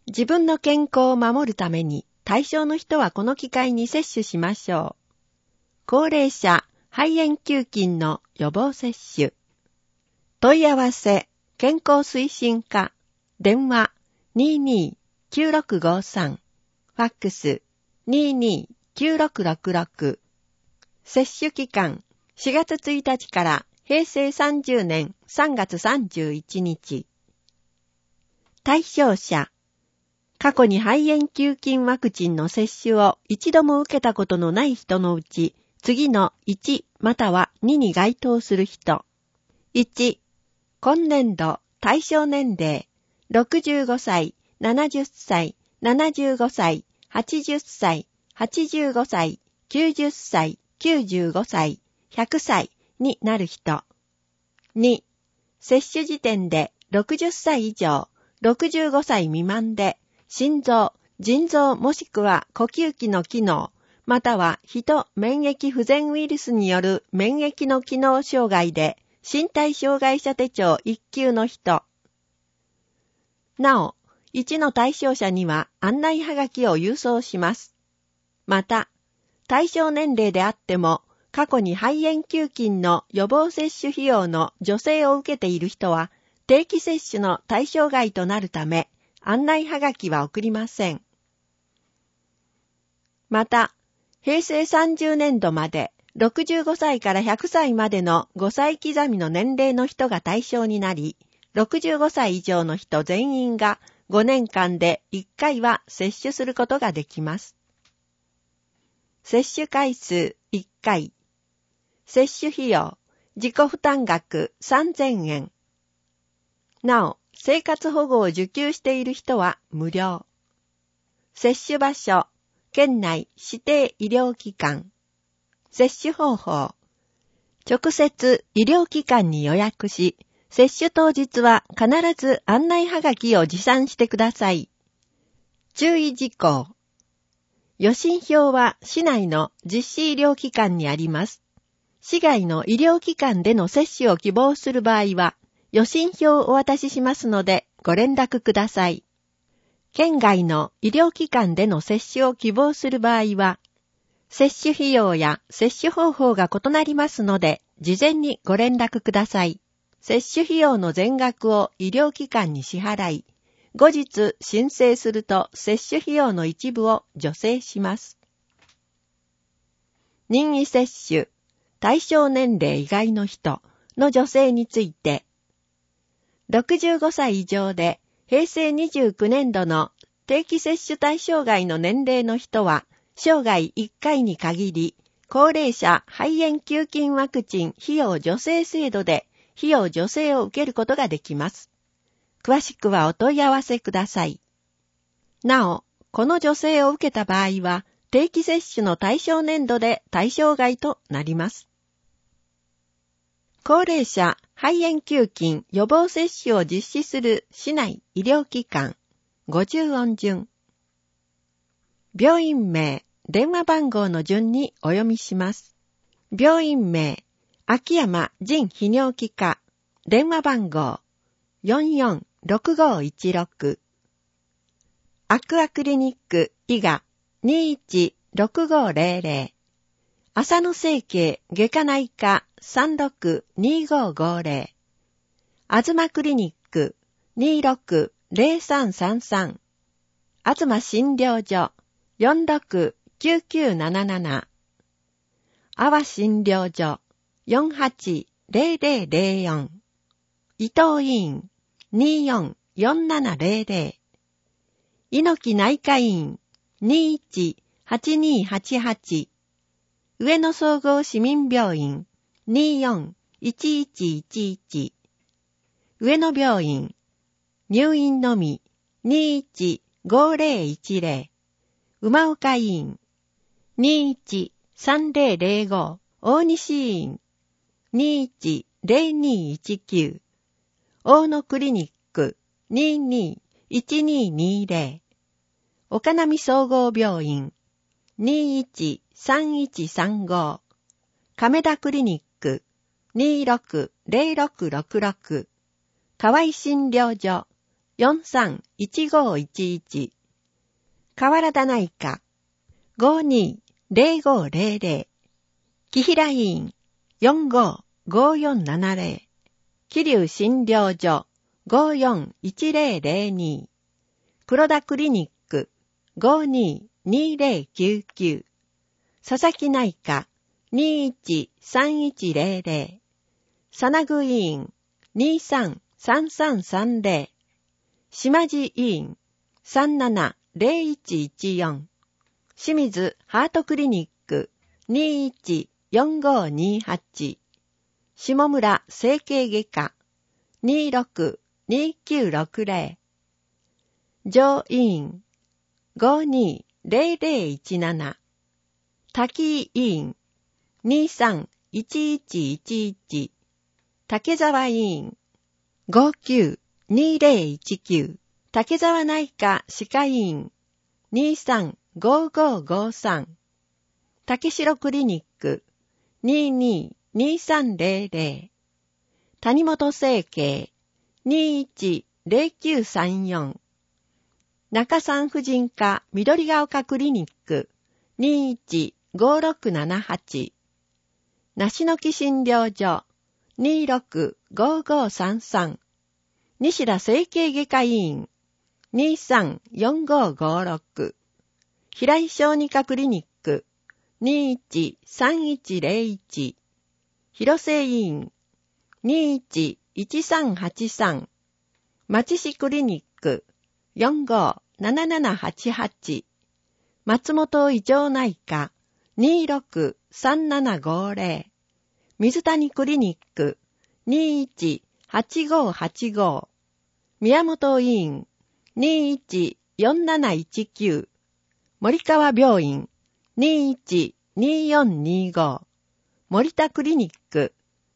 自分の健康を守るために対象の人はこの機会に接種しましょう。高齢者肺炎球菌の予防接種。問い合わせ健康推進課電話 22-9653 ファックス 22-9666 接種期間4月1日から平成30年3月31日。対象者過去に肺炎球菌ワクチンの接種を一度も受けたことのない人のうち、次の1または2に該当する人。1、今年度対象年齢65歳、70歳、75歳、80歳、85歳、90歳、95歳、100歳になる人。2、接種時点で60歳以上、65歳未満で、心臓、腎臓もしくは呼吸器の機能、または人免疫不全ウイルスによる免疫の機能障害で、身体障害者手帳1級の人。なお、1の対象者には案内はがきを郵送します。また、対象年齢であっても、過去に肺炎球菌の予防接種費用の助成を受けている人は、定期接種の対象外となるため、案内はがきは送りません。また、平成30年度まで65歳から100歳までの5歳刻みの年齢の人が対象になり、65歳以上の人全員が5年間で1回は接種することができます。接種回数1回。接種費用、自己負担額3000円。なお、生活保護を受給している人は無料。接種場所、県内指定医療機関。接種方法、直接医療機関に予約し、接種当日は必ず案内はがきを持参してください。注意事項。予診票は市内の実施医療機関にあります。市外の医療機関での接種を希望する場合は、予診票をお渡ししますのでご連絡ください。県外の医療機関での接種を希望する場合は、接種費用や接種方法が異なりますので、事前にご連絡ください。接種費用の全額を医療機関に支払い、後日申請すると接種費用の一部を助成します。任意接種、対象年齢以外の人の助成について、65歳以上で平成29年度の定期接種対象外の年齢の人は、生涯1回に限り、高齢者肺炎球菌ワクチン費用助成制度で費用助成を受けることができます。詳しくはお問い合わせください。なお、この助成を受けた場合は、定期接種の対象年度で対象外となります。高齢者肺炎球菌予防接種を実施する市内医療機関、50音順。病院名、電話番号の順にお読みします。病院名、秋山腎泌尿器科、電話番号、446516。アクアクリニック伊賀216500。浅野整形外科内科362550。東クリニック260333。東診療所469977。阿波診療所480004。伊藤医院244700。猪木内科医院218288。上野総合市民病院241111。上野病院入院のみ215010。馬岡医院213005。大西医院210219。大野クリニック221220。岡波総合病院213135。亀田クリニック260666。河合診療所 431511。河原田内科 520500。木平医院 455470。桐生診療所 541002。黒田クリニック 522099。佐々木内科 213100。さなぐ医院 233330。島地医院 370114。清水ハートクリニック 214528。下村整形外科 262960。上医院 520017。滝井医院 231111。竹沢医院 592019。竹沢内科歯科医院 235553。竹城クリニック 222300。谷本整形 210934。中産婦人科緑が丘クリニック 215678。梨の木診療所 265533。西田整形外科医院 234556。平井小児科クリニック 213101。広瀬医院 211383。町市クリニック 457788。松本医場内科 263750。水谷クリニック 218585。宮本医院 214719。森川病院 212425。森田クリニック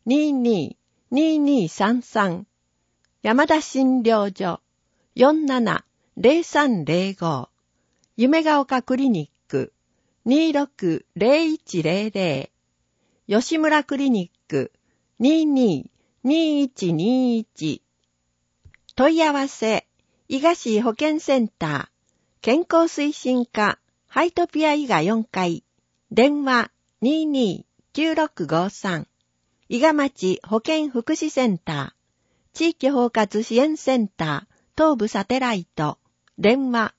222233。山田診療所 470305。夢が丘クリニック 260100。吉村クリニック 222121。問い合わせ、伊賀市保健センター、健康推進課、ハイトピア伊賀4階、電話229653。伊賀町保健福祉センター、地域包括支援センター、東部サテライト、電話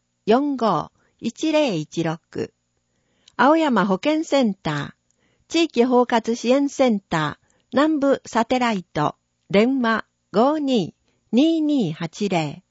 451016。青山保健センター、地域包括支援センター、南部サテライト、電話522280。